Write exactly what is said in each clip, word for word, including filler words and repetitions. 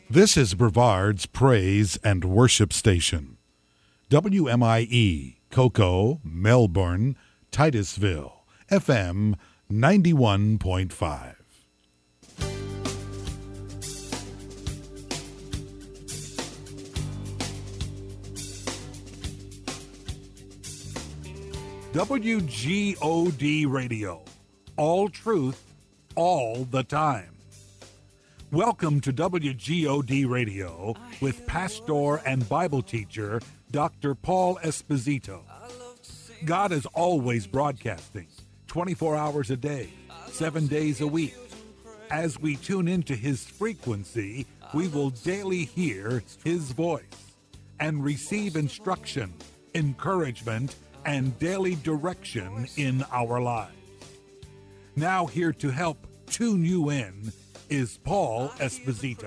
This is Brevard's Praise and Worship Station. W M I E, Cocoa, Melbourne, Titusville, F M ninety-one point five. W G O D Radio. All truth, all the time. Welcome to W G O D Radio with pastor and Bible teacher Doctor Paul Esposito. God is always broadcasting, twenty-four hours a day, seven days a week. As we tune into his frequency, we will daily hear his voice and receive instruction, encouragement, and daily direction in our lives. Now here to help tune you in is Paul Esposito.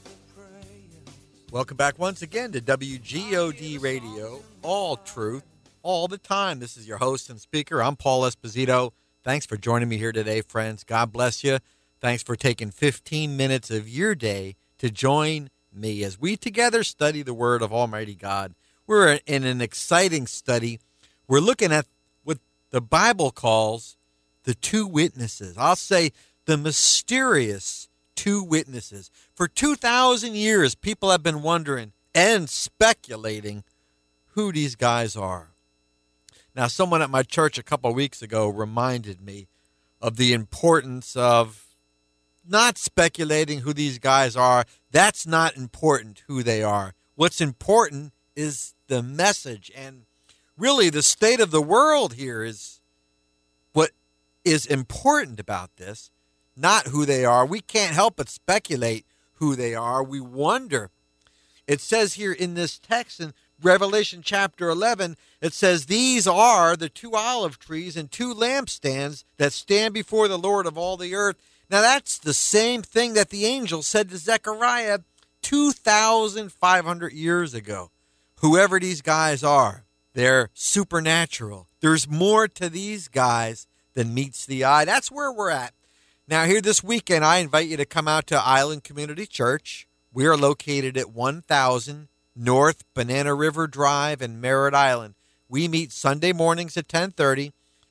Welcome back once again to W G O D Radio, all truth, all the time. This is your host and speaker. I'm Paul Esposito. Thanks for joining me here today, friends. God bless you. Thanks for taking fifteen minutes of your day to join me as we together study the Word of Almighty God. We're in an exciting study. We're looking at what the Bible calls the two witnesses. I'll say the mysterious two witnesses. For two thousand years, people have been wondering and speculating who these guys are. Now, someone at my church a couple of weeks ago reminded me of the importance of not speculating who these guys are. That's not important who they are. What's important is the message, and really, the state of the world here is what is important about this, not who they are. We can't help but speculate who they are. We wonder. It says here in this text in Revelation chapter eleven, it says, "These are the two olive trees and two lampstands that stand before the Lord of all the earth." Now, that's the same thing that the angel said to Zechariah two thousand five hundred years ago. Whoever these guys are, they're supernatural. There's more to these guys than meets the eye. That's where we're at. Now, here this weekend, I invite you to come out to Island Community Church. We are located at one thousand North Banana River Drive in Merritt Island. We meet Sunday mornings at ten thirty.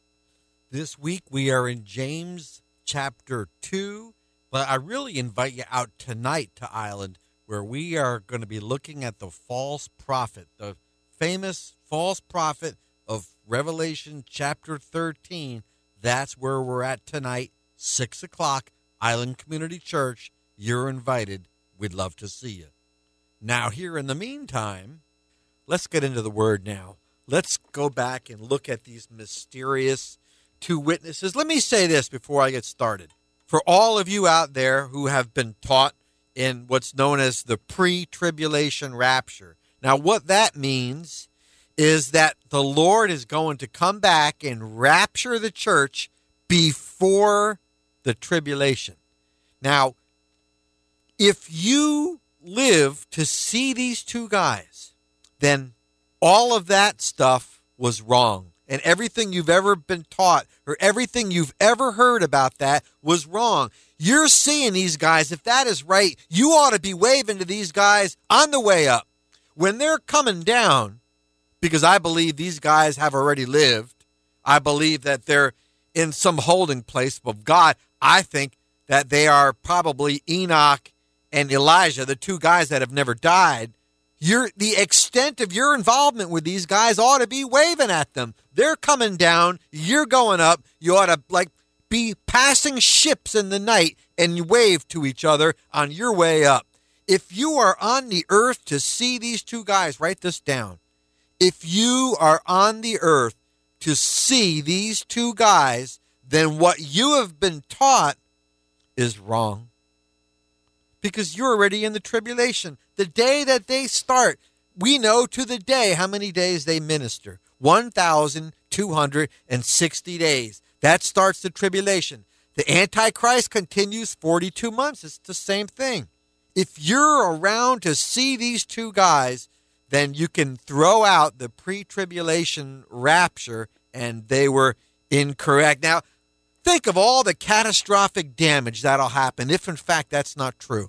This week, we are in James chapter two. But I really invite you out tonight to Island, where we are going to be looking at the false prophet, the famous false prophet of Revelation chapter thirteen. That's where we're at tonight, six o'clock, Island Community Church. You're invited. We'd love to see you. Now, here in the meantime, let's get into the Word now. Let's go back and look at these mysterious two witnesses. Let me say this before I get started. For all of you out there who have been taught in what's known as the pre-tribulation rapture. Now, what that means is that the Lord is going to come back and rapture the church before the tribulation. Now, if you live to see these two guys, then all of that stuff was wrong. And everything you've ever been taught or everything you've ever heard about that was wrong. You're seeing these guys. If that is right, you ought to be waving to these guys on the way up. When they're coming down, because I believe these guys have already lived. I believe that they're in some holding place of God. I think that they are probably Enoch and Elijah, the two guys that have never died. You're, the extent of your involvement with these guys ought to be waving at them. They're coming down. You're going up. You ought to like be passing ships in the night and you wave to each other on your way up. If you are on the earth to see these two guys, write this down. If you are on the earth to see these two guys, then what you have been taught is wrong. Because you're already in the tribulation. The day that they start, we know to the day how many days they minister. one thousand two hundred sixty days. That starts the tribulation. The Antichrist continues forty-two months. It's the same thing. If you're around to see these two guys, then you can throw out the pre-tribulation rapture, and they were incorrect. Now, think of all the catastrophic damage that'll happen if, in fact, that's not true.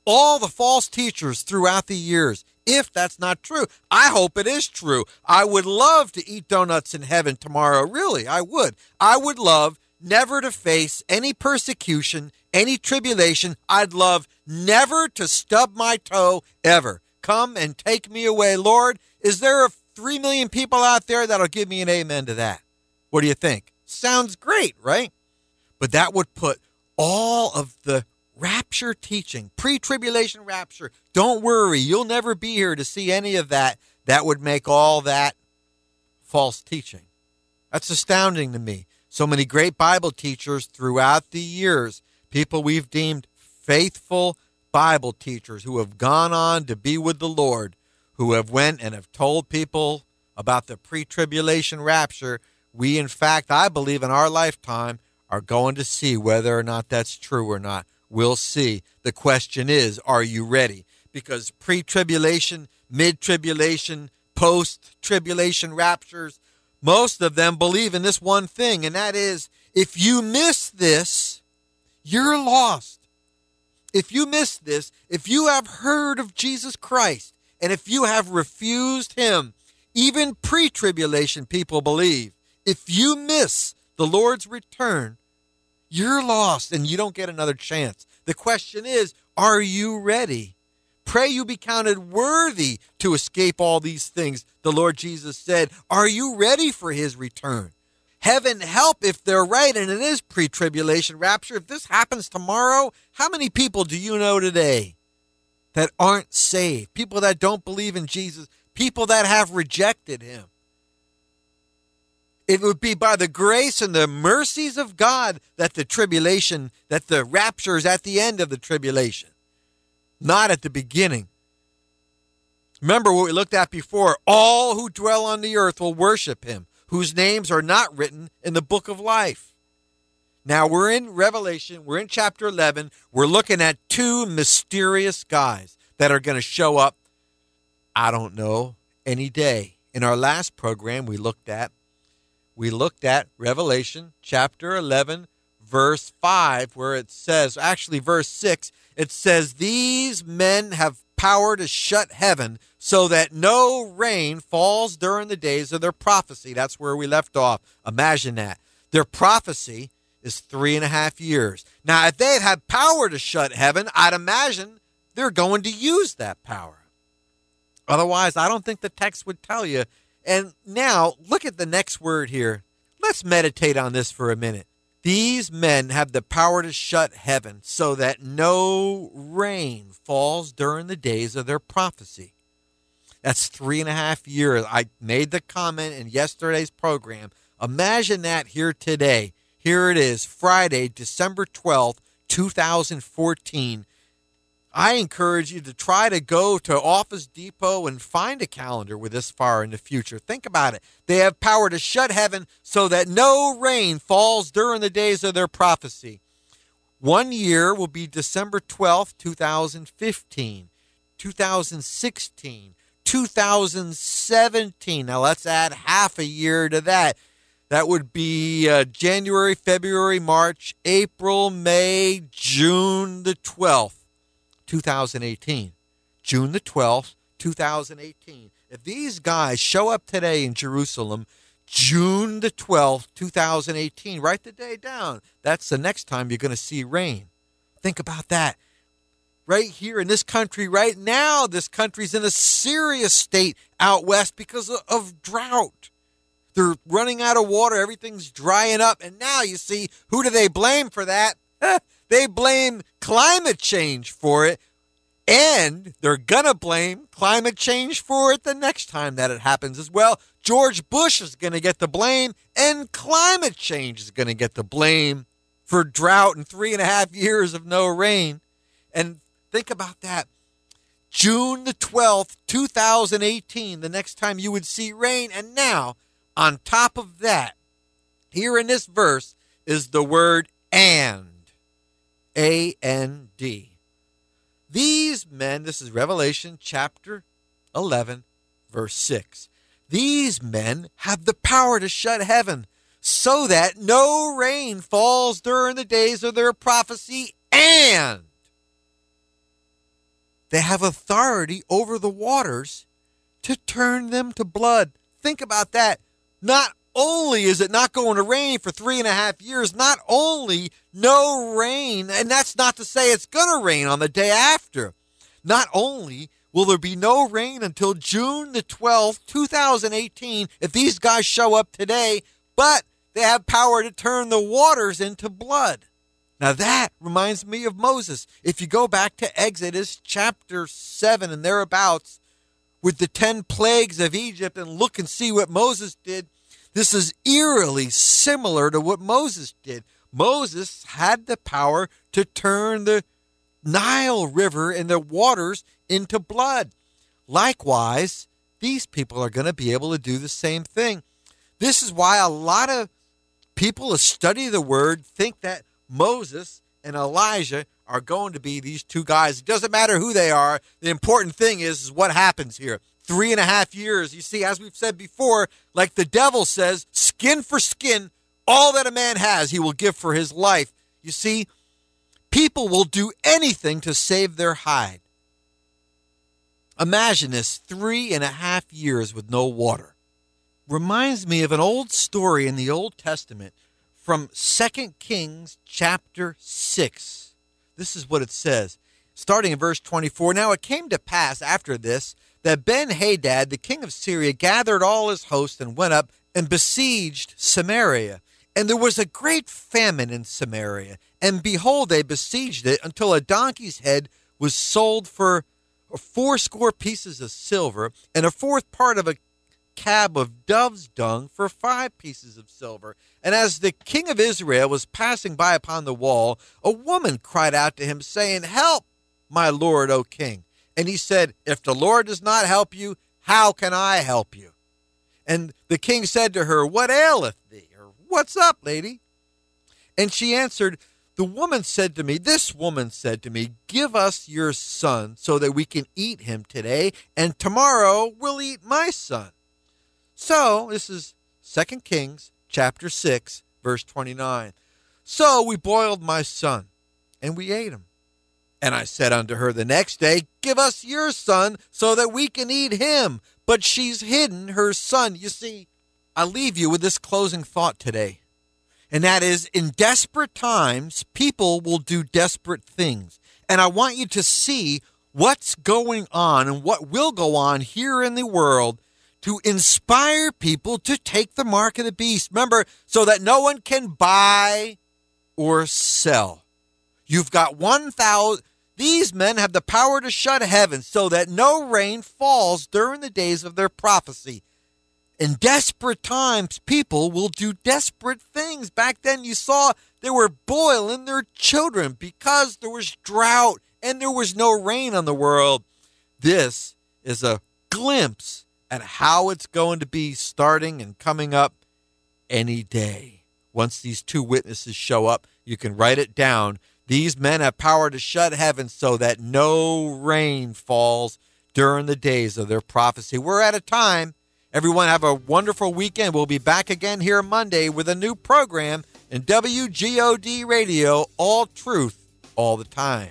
all the false teachers throughout the years. If that's not true, I hope it is true. I would love to eat donuts in heaven tomorrow. Really, I would. I would love never to face any persecution, any tribulation. I'd love never to stub my toe ever. Come and take me away, Lord. Is there a three million people out there that'll give me an amen to that? What do you think? Sounds great, right? But that would put all of the rapture teaching, pre-tribulation rapture, don't worry, you'll never be here to see any of that. That would make all that false teaching. That's astounding to me. So many great Bible teachers throughout the years, people we've deemed faithful Bible teachers who have gone on to be with the Lord, who have went and have told people about the pre-tribulation rapture. We, in fact, I believe in our lifetime, are going to see whether or not that's true or not. We'll see. The question is, are you ready? Because pre-tribulation, mid-tribulation, post-tribulation raptures, most of them believe in this one thing, and that is, if you miss this, you're lost. If you miss this, if you have heard of Jesus Christ, and if you have refused him, even pre-tribulation people believe, if you miss the Lord's return, you're lost and you don't get another chance. The question is, are you ready? Pray you be counted worthy to escape all these things. The Lord Jesus said, are you ready for his return? Heaven help if they're right and it is pre-tribulation rapture. If this happens tomorrow, how many people do you know today that aren't saved? People that don't believe in Jesus, people that have rejected him. It would be by the grace and the mercies of God that the tribulation, that the rapture is at the end of the tribulation, not at the beginning. Remember what we looked at before. All who dwell on the earth will worship him, whose names are not written in the book of life. Now we're in Revelation. We're in chapter eleven. We're looking at two mysterious guys that are going to show up, I don't know, any day. In our last program, we looked at We looked at Revelation chapter eleven, verse five, where it says, actually verse six, it says, these men have power to shut heaven so that no rain falls during the days of their prophecy. That's where we left off. Imagine that. Their prophecy is three and a half years. Now, if they had power to shut heaven, I'd imagine they're going to use that power. Otherwise, I don't think the text would tell you. And now, look at the next word here. Let's meditate on this for a minute. These men have the power to shut heaven so that no rain falls during the days of their prophecy. That's three and a half years. I made the comment in yesterday's program. Imagine that here today. Here it is, Friday, December twelfth, two thousand fourteen. I encourage you to try to go to Office Depot and find a calendar with this far in the future. Think about it. They have power to shut heaven so that no rain falls during the days of their prophecy. One year will be December twelfth, two thousand fifteen, two thousand sixteen, two thousand seventeen. Now let's add half a year to that. That would be uh, January, February, March, April, May, June the twelfth. two thousand eighteen. June the twelfth, two thousand eighteen. If these guys show up today in Jerusalem, June the twelfth, two thousand eighteen, write the day down. That's the next time you're going to see rain. Think about that. Right here in this country, right now, this country's in a serious state out west because of, of drought. They're running out of water. Everything's drying up. And now you see, who do they blame for that? They blame climate change for it, and they're going to blame climate change for it the next time that it happens as well. George Bush is going to get the blame, and climate change is going to get the blame for drought and three and a half years of no rain. And think about that. June the twelfth, two thousand eighteen, the next time you would see rain. And now, on top of that, here in this verse is the word and. A N D. These men, this is Revelation chapter eleven, verse six. These men have the power to shut heaven so that no rain falls during the days of their prophecy, and they have authority over the waters to turn them to blood. Think about that. Not only is it not going to rain for three and a half years, not only no rain, and that's not to say it's going to rain on the day after. Not only will there be no rain until June the twelfth, two thousand eighteen, if these guys show up today, but they have power to turn the waters into blood. Now that reminds me of Moses. If you go back to Exodus chapter seven and thereabouts, with the ten plagues of Egypt, and look and see what Moses did, this is eerily similar to what Moses did. Moses had the power to turn the Nile River and the waters into blood. Likewise, these people are going to be able to do the same thing. This is why a lot of people who study the word think that Moses and Elijah are going to be these two guys. It doesn't matter who they are. The important thing is, is what happens here. Three and a half years. You see, as we've said before, like the devil says, skin for skin, all that a man has, he will give for his life. You see, people will do anything to save their hide. Imagine this, three and a half years with no water. Reminds me of an old story in the Old Testament from Second Kings chapter six. This is what it says, starting in verse twenty-four. Now it came to pass after this that Ben-Hadad, the king of Syria, gathered all his host and went up and besieged Samaria. And there was a great famine in Samaria. And behold, they besieged it until a donkey's head was sold for fourscore pieces of silver, and a fourth part of a cab of dove's dung for five pieces of silver. And as the king of Israel was passing by upon the wall, a woman cried out to him, saying, Help, my lord, O king. And he said, If the Lord does not help you, how can I help you? And the king said to her, What aileth thee? Or what's up, lady? And she answered, The woman said to me, This woman said to me, Give us your son so that we can eat him today, and tomorrow we'll eat my son. So, this is Second Kings chapter six, verse twenty-nine. So we boiled my son, and we ate him. And I said unto her the next day, Give us your son, so that we can eat him. But she's hidden her son. You see, I leave you with this closing thought today. And that is, in desperate times, people will do desperate things. And I want you to see what's going on and what will go on here in the world to inspire people to take the mark of the beast. Remember, so that no one can buy or sell. You've got one thousand. These men have the power to shut heaven so that no rain falls during the days of their prophecy. In desperate times, people will do desperate things. Back then, you saw they were boiling their children because there was drought and there was no rain on the world. This is a glimpse at how it's going to be starting and coming up any day. Once these two witnesses show up, you can write it down. These men have power to shut heaven so that no rain falls during the days of their prophecy. We're at a time. Everyone have a wonderful weekend. We'll be back again here Monday with a new program in W G O D Radio, all truth, all the time.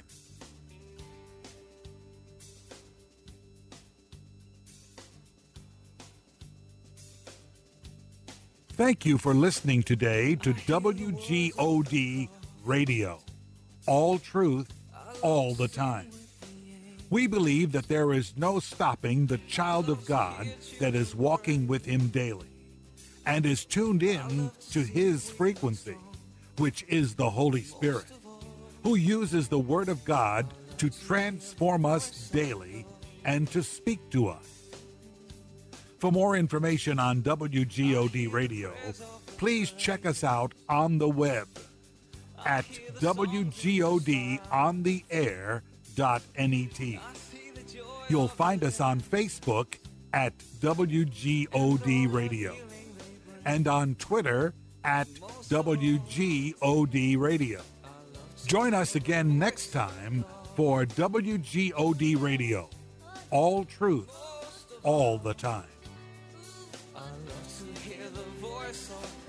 Thank you for listening today to W G O D Radio, all truth, all the time. We believe that there is no stopping the child of God that is walking with him daily and is tuned in to his frequency, which is the Holy Spirit, who uses the Word of God to transform us daily and to speak to us. For more information on W G O D Radio, please check us out on the web at W G O D on the air dot net. You'll find us on Facebook at W G O D Radio and on Twitter at W G O D Radio. Join us again next time for W G O D Radio, all truth, all the time. I love to hear the voice of